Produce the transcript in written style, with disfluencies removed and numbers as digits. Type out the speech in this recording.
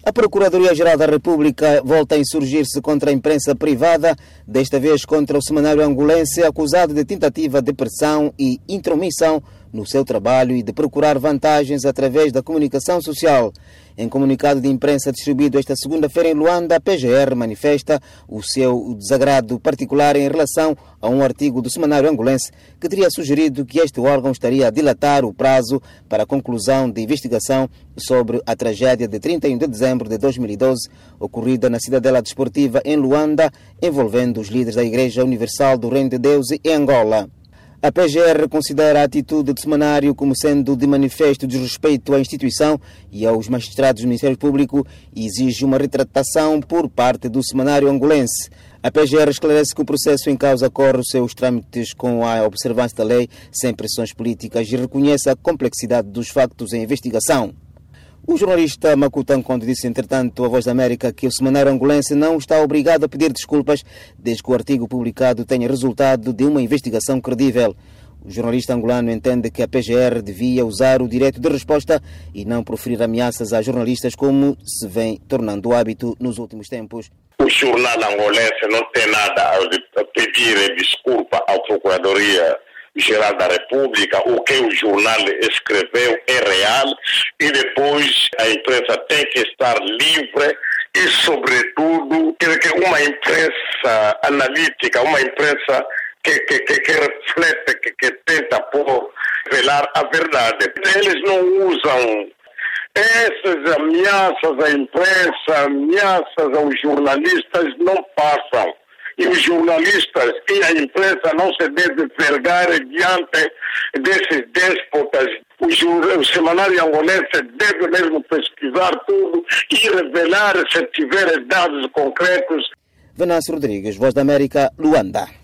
A Procuradoria-Geral da República volta a insurgir-se contra a imprensa privada, desta vez contra o semanário angolense, acusado de tentativa de pressão e intromissão no seu trabalho e de procurar vantagens através da comunicação social. Em comunicado de imprensa distribuído esta segunda-feira em Luanda, a PGR manifesta o seu desagrado particular em relação a um artigo do semanário angolense que teria sugerido que este órgão estaria a dilatar o prazo para a conclusão de investigação sobre a tragédia de 31 de dezembro de 2012, ocorrida na Cidadela Desportiva em Luanda, envolvendo os líderes da Igreja Universal do Reino de Deus em Angola. A PGR considera a atitude do semanário como sendo de manifesto desrespeito à instituição e aos magistrados do Ministério Público e exige uma retratação por parte do semanário angolense. A PGR esclarece que o processo em causa corre os seus trâmites com a observância da lei, sem pressões políticas, e reconhece a complexidade dos factos em investigação. O jornalista Makuta Nkondo disse, entretanto, à Voz da América que o semanário angolense não está obrigado a pedir desculpas desde que o artigo publicado tenha resultado de uma investigação credível. O jornalista angolano entende que a PGR devia usar o direito de resposta e não proferir ameaças a jornalistas como se vem tornando hábito nos últimos tempos. O jornal angolense não tem nada a pedir desculpa à Procuradoria-Geral da República. O que o jornal escreveu é real e depois a imprensa tem que estar livre e, sobretudo, uma imprensa analítica, uma imprensa que reflete, que tenta revelar a verdade. Eles não usam essas ameaças à imprensa, ameaças aos jornalistas, não passam. E os jornalistas e a imprensa não se devem vergar diante desses déspotas. O semanário angolense deve mesmo pesquisar tudo e revelar se tiver dados concretos. Venâncio Rodrigues, Voz da América, Luanda.